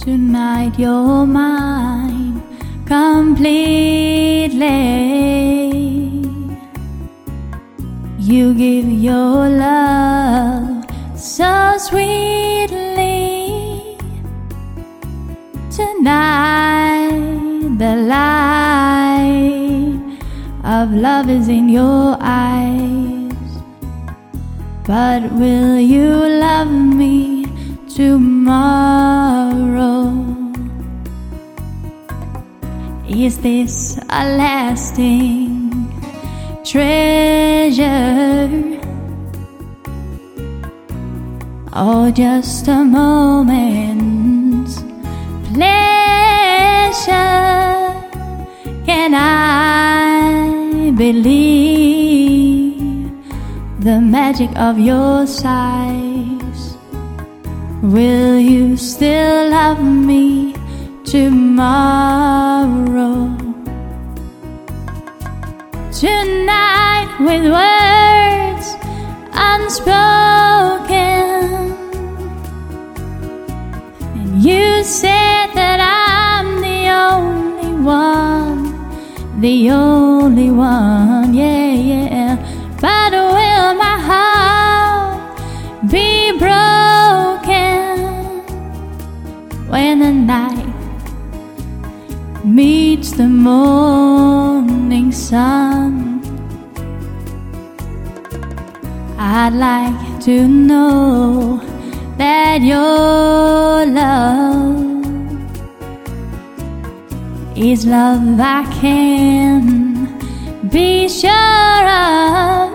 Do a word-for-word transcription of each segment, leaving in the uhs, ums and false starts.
Tonight you're mine completely. You give your love so sweetly. Tonight the light of love is in your eyes. But will you love me tomorrow? Is this a lasting treasure, or just a moment's pleasure? Can I believe the magic of your sighs? Will you still love me tomorrow? Tonight with words unspoken, and you said that I'm the only one, the only one, yeah, yeah. But will my heart be broken when the night meets the morning sun? I'd like to know that your love is love I can be sure of.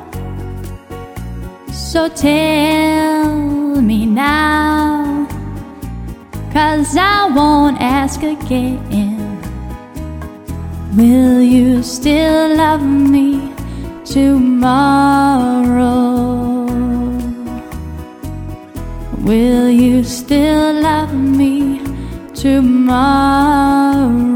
So tell me now, 'cause I won't ask again. Will you still love me tomorrow? Will you still love me tomorrow?